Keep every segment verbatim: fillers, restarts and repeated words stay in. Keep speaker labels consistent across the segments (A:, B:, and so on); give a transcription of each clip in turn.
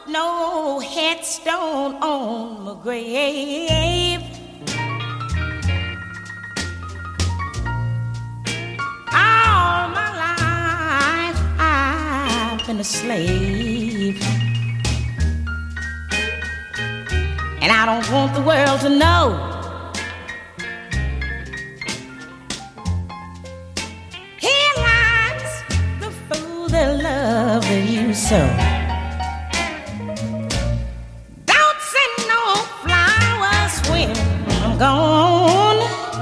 A: no headstone on my grave. All my life I've been a slave, and I don't want the world to know. Here lies the fool that loved you so. Don't send no flowers when I'm gone.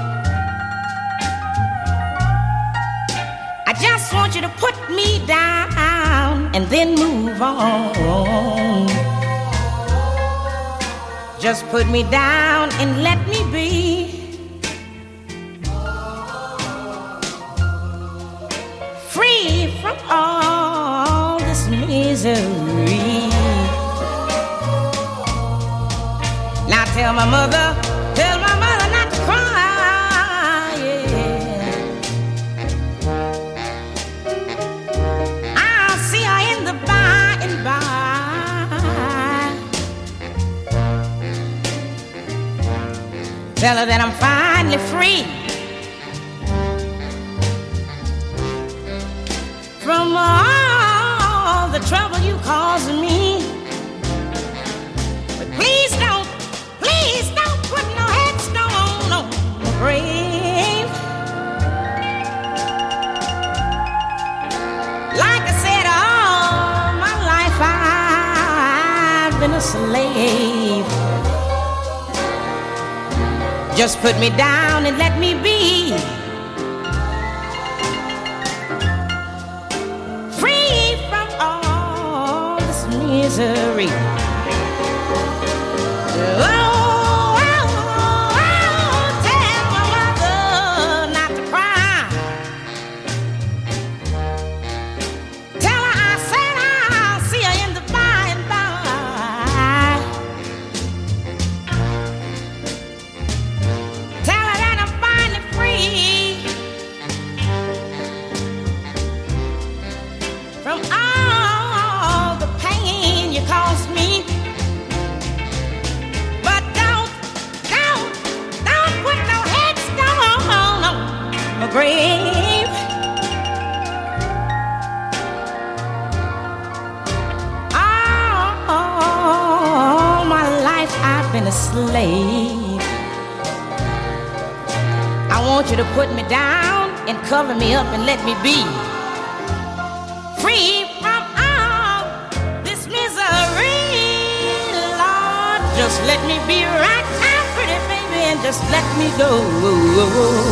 A: I just want you to put me down and then move on. Just put me down and let me be free from all this misery. Now tell my mother, tell my mother not to cry, yeah. I'll see her in the by and by. Tell her that I'm finally free from all the trouble you caused me. But please don't, please don't put no headstone on my grave. Like I said, all my life I've been a slave. Just put me down and let me be free from all this misery. Oh, oh, oh, tell my mother not to cry. Tell her I said I'll see her in the by and by. From all the pain you caused me. But don't, don't, don't put no headstone on my grave. All my life I've been a slave. I want you to put me down and cover me up and let me be free from all this misery. Lord, just let me be right now, pretty baby, and just let me go.